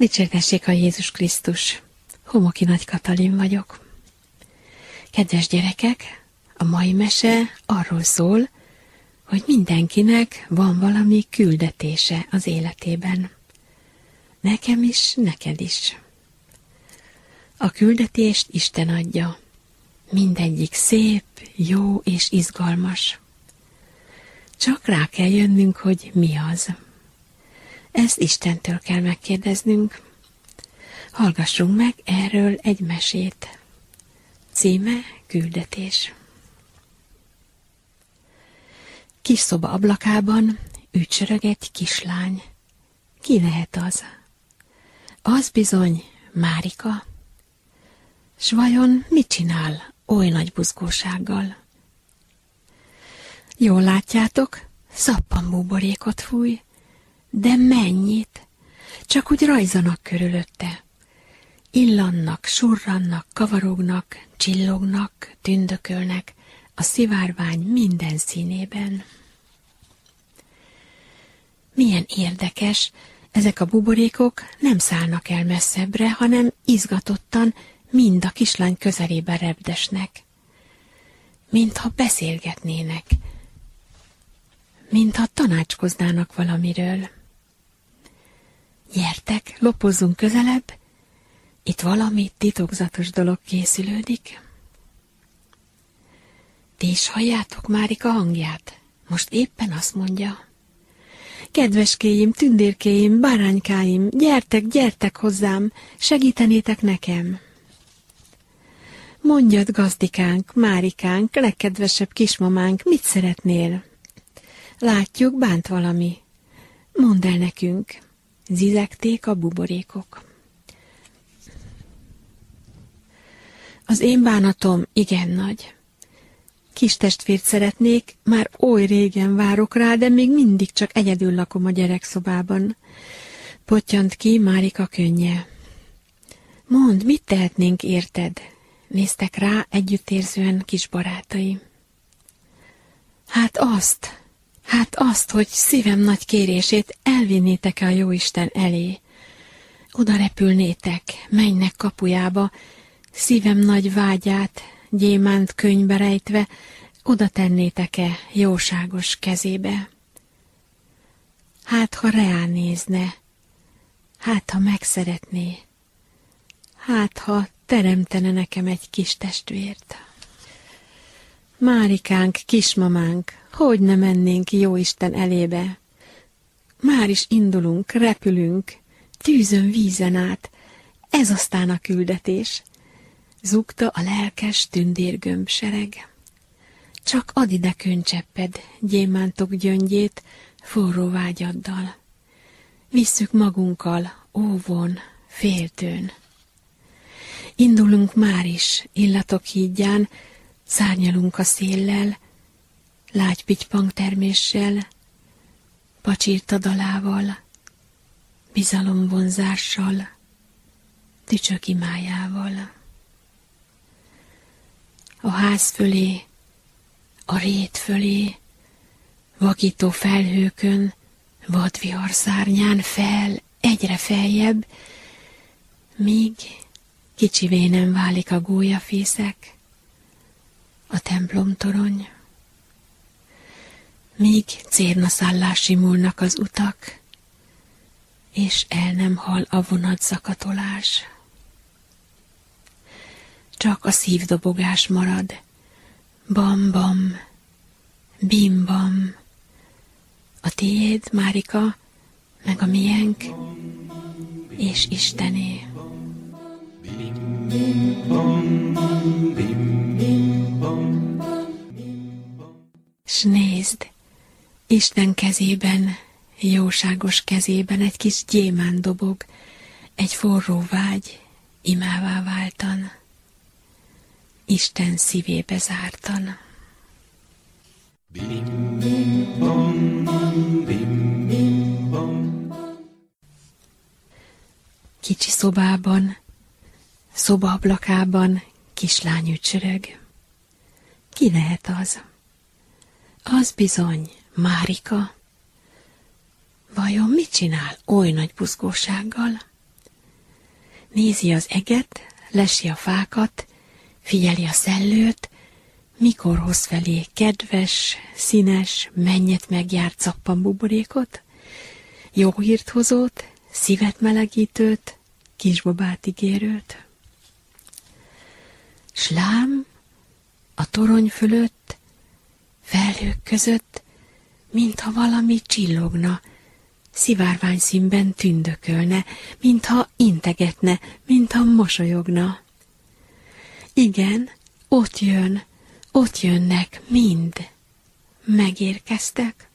Dicsértessék a Jézus Krisztus! Homoki Nagy Katalin vagyok. Kedves gyerekek, a mai mese arról szól, hogy mindenkinek van valami küldetése az életében. Nekem is, neked is. A küldetést Isten adja. Mindegyik szép, jó és izgalmas. Csak rá kell jönnünk, hogy mi az. Ezt Istentől kell megkérdeznünk. Hallgassunk meg erről egy mesét. Címe Küldetés. Kis szoba ablakában ücsörög egy kislány. Ki lehet az? Az bizony Márika. S vajon mit csinál oly nagy buzgósággal? Jól látjátok, szappanbúborékot fúj, de mennyit? Csak úgy rajzanak körülötte. Illannak, surrannak, kavarognak, csillognak, tündökölnek a szivárvány minden színében. Milyen érdekes, ezek a buborékok nem szállnak el messzebbre, hanem izgatottan mind a kislány közelébe repdesnek. Mintha beszélgetnének, mintha tanácskoznának valamiről. Gyertek, lopozzunk közelebb, itt valami titokzatos dolog készülődik. Ti is halljátok Márika hangját? Most éppen azt mondja. Kedveskéim, tündérkéim, báránykáim, gyertek, gyertek hozzám, segítenétek nekem. Mondjad, gazdikánk, Márikánk, legkedvesebb kismamánk, mit szeretnél? Látjuk, bánt valami. Mondd el nekünk. Zizegték a buborékok. Az én bánatom igen nagy. Kis testvért szeretnék, már oly régen várok rá, de még mindig csak egyedül lakom a gyerekszobában. Pottyant ki Márika könnye. Mondd, mit tehetnénk érted? Néztek rá együttérzően kis barátai. Hát azt, hogy szívem nagy kérését elvinnétek-e a jóisten elé. Oda repülnétek, mennynek kapujába, szívem nagy vágyát, gyémánt könyvbe rejtve, oda tennétek-e jóságos kezébe. Hát, ha reál nézne, hát, ha megszeretné, hát, ha teremtene nekem egy kis testvért. Márikánk, kismamánk, hogy ne mennénk jóisten elébe? Már is indulunk, repülünk, tűzön, vízen át, ez aztán a küldetés. Zúgta a lelkes tündérgömbsereg. Csak add ide könycsepped, gyémántok gyöngyét, forró vágyaddal. Visszük magunkkal, óvon, féltőn. Indulunk már is, illatok hídján, szárnyalunk a széllel, lágy pitypangterméssel, pacsirta dalával, bizalomvonzással, tücsök imájával. A ház fölé, a rét fölé, vakító felhőkön, vadvihar szárnyán fel, egyre feljebb, míg kicsivé nem válik a gólyafészek, a templomtorony, míg cérnaszállás simulnak az utak, és el nem hal a vonatszakatolás. Csak a szívdobogás marad, bam-bam, bim-bam, a tiéd, Márika, meg a miénk, és Istené. S nézd, Isten kezében, jóságos kezében egy kis gyémánt dobog, egy forró vágy imává váltan, Isten szívébe zártan. Kicsi szobában, szobaablakában kislány ücsörög. Ki lehet az? Az bizony Márika. Vajon mit csinál oly nagy buzgósággal? Nézi az eget, lesi a fákat, figyeli a szellőt, mikor hoz felé kedves, színes, mennyet megjárt szappanbuborékot, jó hírt hozót, szívet melegítőt, kisbabát ígérőt. S lám, a torony fölött, felhők között, mintha valami csillogna, szivárvány színben tündökölne, mintha integetne, mintha mosolyogna. Igen, ott jönnek mind. Megérkeztek.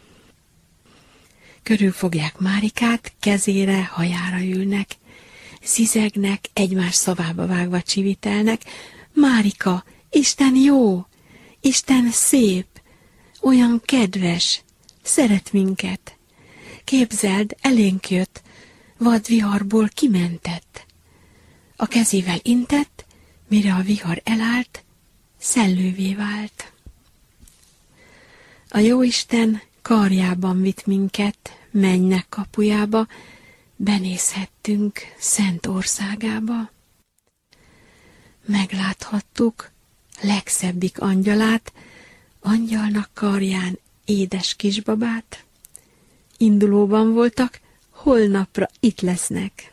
Körülfogják Márikát, kezére, hajára ülnek. Zizegnek, egymás szavába vágva csivitelnek. Márika, Isten jó, Isten szép, olyan kedves, szeret minket. Képzeld, elénk jött, vad viharból kimentett. A kezével intett, mire a vihar elállt, szellővé vált. A jóisten karjában vitt minket, mennynek kapujába, benézhettünk szent országába. Megláthattuk legszebbik angyalát, angyalnak karján édes kisbabát. Indulóban voltak, holnapra itt lesznek.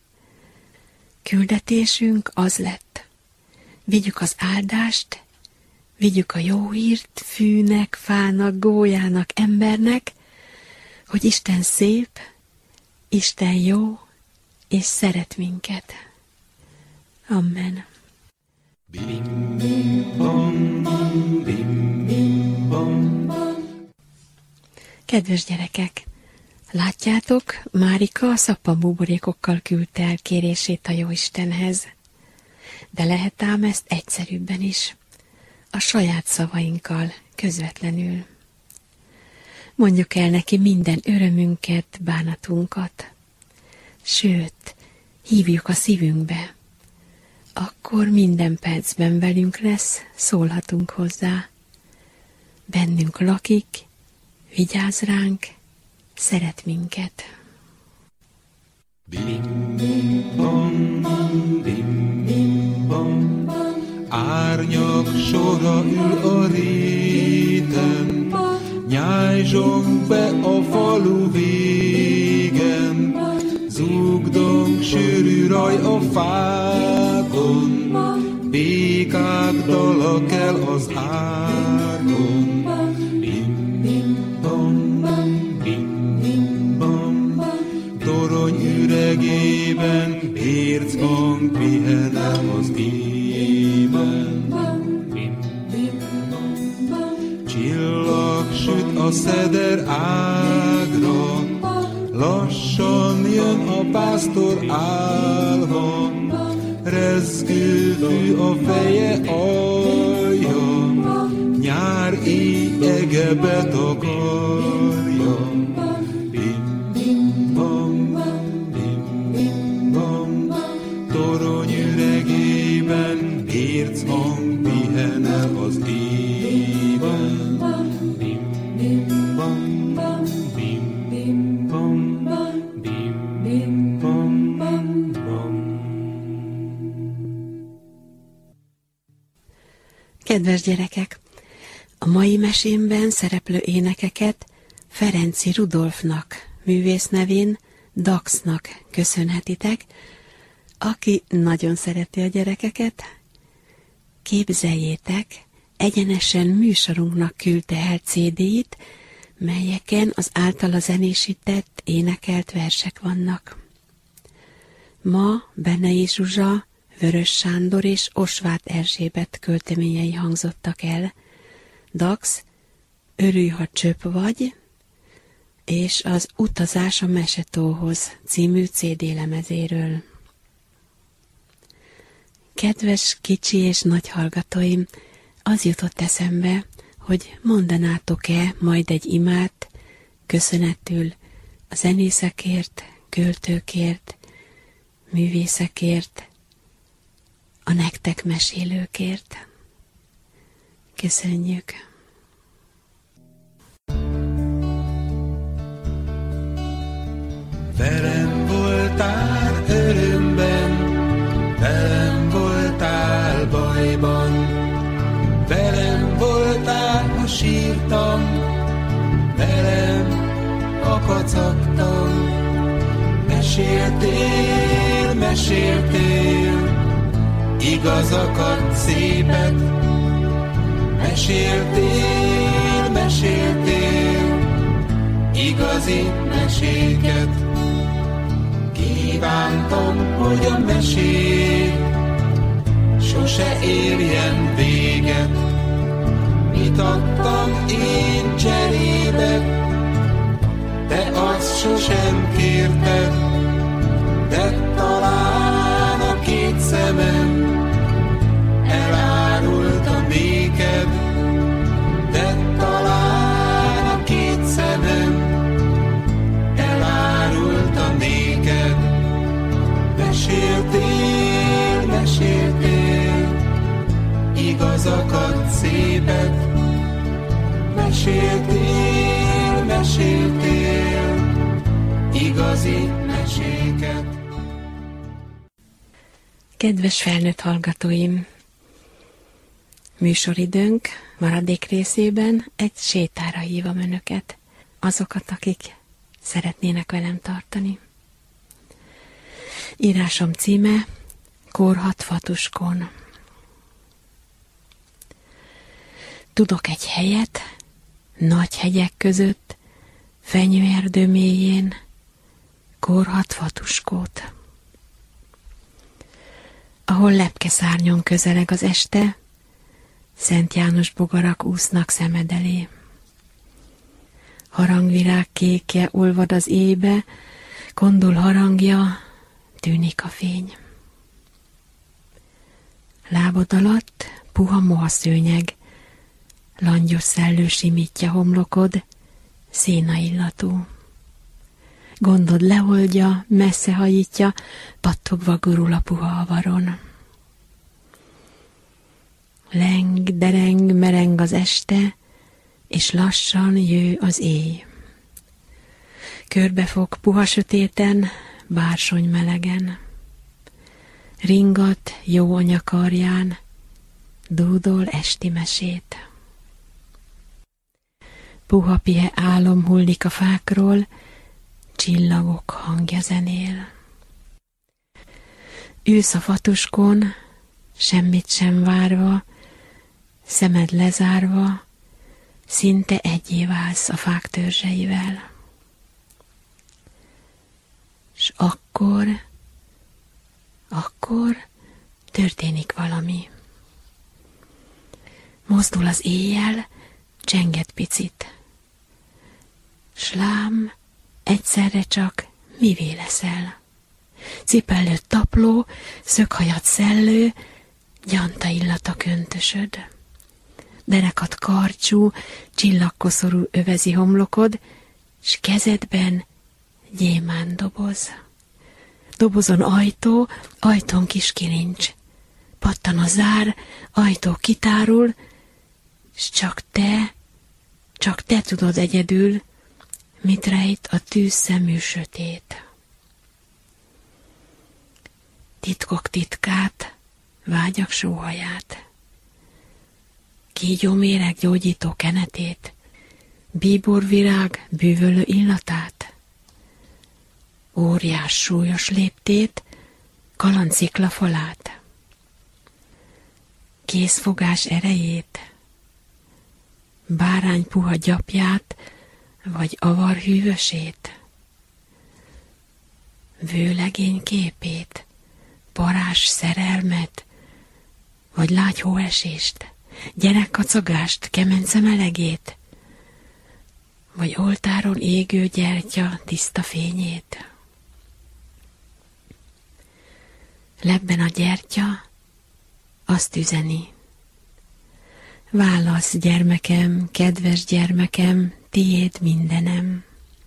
Küldetésünk az lett. Vigyük az áldást, vigyük a jó hírt fűnek, fának, gólyának, embernek, hogy Isten szép, Isten jó, és szeret minket. Amen. Kedves gyerekek! Látjátok, Márika a szappanbuborékokkal küldte el kérését a Jóistenhez. De lehet ám ezt egyszerűbben is, a saját szavainkkal, közvetlenül. Mondjuk el neki minden örömünket, bánatunkat. Sőt, hívjuk a szívünkbe. Akkor minden percben velünk lesz, szólhatunk hozzá. Bennünk lakik, vigyáz ránk, szeret minket. Árnyak sora ül a réten, nyájzsong be a falu végen, zúgdong sűrű raj a fákon, békák dala kell az árkon. Torony üregében érchang pihenem az ében. Csillag süt a szeder ágra, lassan jön a pásztor álva, rezgő fű a feje alja, nyár ége betakarja. Torony üregében érchang pihenel az ében. Kedves gyerekek! A mai mesémben szereplő énekeket Ferenczy Rudolfnak, művész nevén Daxnak köszönhetitek, aki nagyon szereti a gyerekeket. Képzeljétek, egyenesen műsorunknak küldte el CD-it, melyeken az általa zenésített, énekelt versek vannak. Ma Benei Zsuzsa, Vörös Sándor és Osváth Erzsébet költeményei hangzottak el. Dax, Örülj, ha csöpp vagy, és az Utazás a Mesetóhoz című CD lemezéről. Kedves kicsi és nagy hallgatóim, az jutott eszembe, hogy mondanátok-e majd egy imát köszönetül a zenészekért, költőkért, művészekért, a nektek mesélőkért. Köszönjük! Velem voltál örömben, bajban, velem voltál, ha sírtam, velem ha kacagtam. Meséltél, meséltél, igazakat, szépet. Meséltél, meséltél, igazi meséket. Kívántam, hogy a mesék sose érjen véget. Mit adtam én cserébe, te azt sosem kérted, de talán a két szemem elárulta néked, de talán a két szemem elárulta néked. Meséltél, meséltél, igazakat, szépet. Meséltél, meséltél, igazi meséket. Kedves felnőtt hallgatóim! Műsoridőnk maradék részében egy sétára hívom önöket, azokat, akik szeretnének velem tartani. Írásom címe Kórhat Fatuskón. Tudok egy helyet, nagy hegyek között, fenyőerdő mélyén, Kórhat Fatuskót. Ahol lepkeszárnyon közeleg az este, Szent János bogarak úsznak szemed elé. Harangvirág kékje olvad az éjbe, kondul harangja, tűnik a fény. Lábad alatt puha mohaszőnyeg, langyos szellő simítja homlokod, szénaillatú. Gondod leoldja, messze hajítja, pattogva gurul a puha avaron. Leng, dereng, mereng az este, és lassan jő az éj. Körbefog puha sötéten, bársony melegen. Ringat jó anya karján, dúdol esti mesét. Puha pihe álom hullik a fákról, csillagok hangja zenél. Ülsz a fatuskon, semmit sem várva, szemed lezárva, szinte egyé válsz a fák törzseivel. S akkor történik valami. Mozdul az éjjel, csenget picit. S lám, egyszerre csak mivé leszel. Cipellőd tapló, szöghajad szellő, gyanta illata köntösöd. Derekat karcsú, csillagkoszorú övezi homlokod, s kezedben gyémánt doboz. Dobozon ajtó, ajtón kis kilincs. Pattan a zár, ajtó kitárul, s csak te tudod egyedül, mit rejt a tűzszemű sötét. Titkok titkát, vágyak sóhaját, kígyóméreg gyógyító kenetét, bíborvirág bűvölő illatát, óriás súlyos léptét, kalancikla falát, kézfogás erejét, bárány puha gyapját, vagy avar hűvösét, vőlegény képét, parázs szerelmet, vagy lágy hóesést, gyerekkacagást, kemence melegét, vagy oltáron égő gyertya tiszta fényét. Lebben a gyertya, azt üzeni: válasz, gyermekem, kedves gyermekem, tiéd mindenem.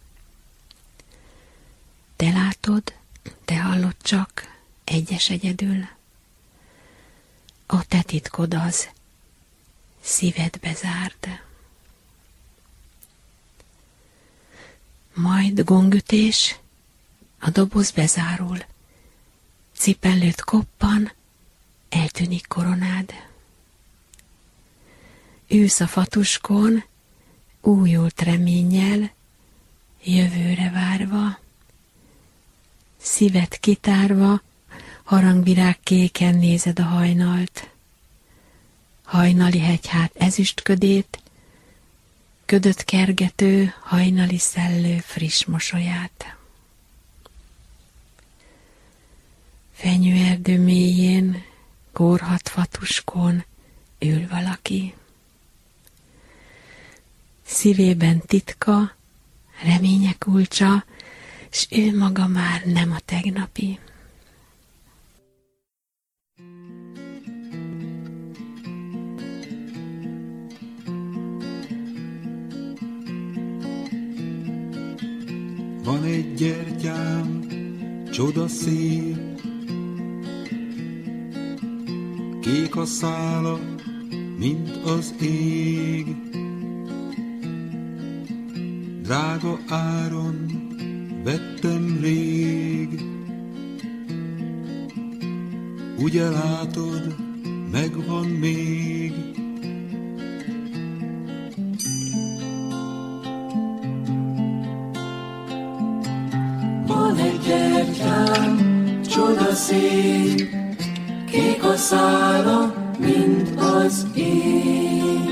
Te látod, te hallod csak, egyes egyedül. A te titkod az, szívedbe zárd. Majd gongütés, a doboz bezárul, cipellőt koppan, eltűnik koronád. Ülsz a fatuskon, újult reménnyel, jövőre várva. Szíved kitárva, harangvirág kéken nézed a hajnalt. Hajnali hegyhát ezüstködét, ködöt kergető, hajnali szellő friss mosolyát. Fenyőerdő mélyén, kórhat fatuskon ül valaki. Szívében titka, reménye kulcsa, s ő maga már nem a tegnapi. Van egy gyertyám, csodaszép, kék a szála, mint az ég. Drága áron vettem rég, ugye látod, megvan még. Van egy gyertyám, csodaszép, kék a szála, mint az ég.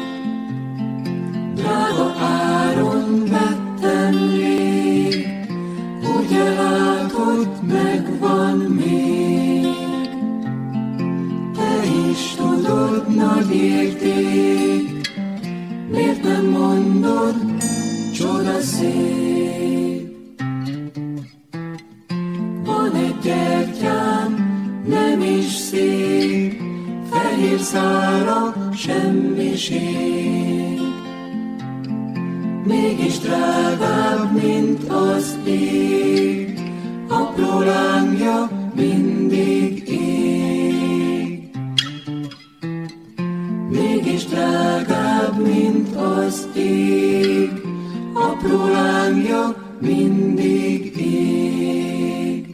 Drága áron vettem rég, ugye látod, megvan még. Te is tudod, nagy érték, miért nem mondod, csodaszép. Van egy gyertyám, nem is szép, fehér szára semmiség. Mégis drágább, mint az ég, apró lángja mindig ég. Mégis drágább, mint az ég, apró lángja mindig ég.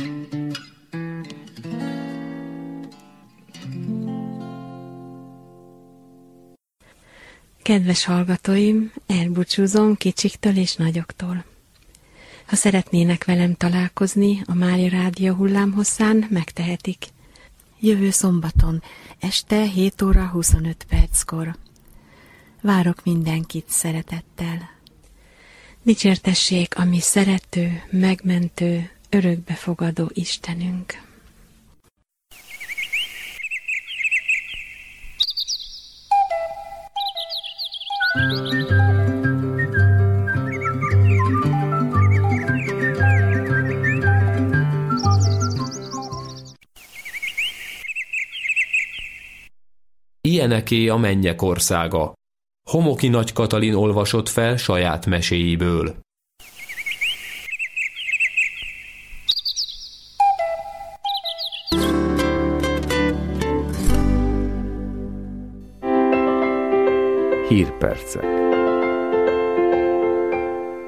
Kedves hallgatóim, elbúcsúzom kicsiktől és nagyoktól. Ha szeretnének velem találkozni a Mária Rádió hullámhosszán, megtehetik. Jövő szombaton, este 7 óra 25 perckor. Várok mindenkit szeretettel. Dicsértessék a mi szerető, megmentő, örökbefogadó Istenünk. Ilyeneké a mennyek országa. Homoki Nagy Katalin olvasott fel saját meséiből. Hírpercek.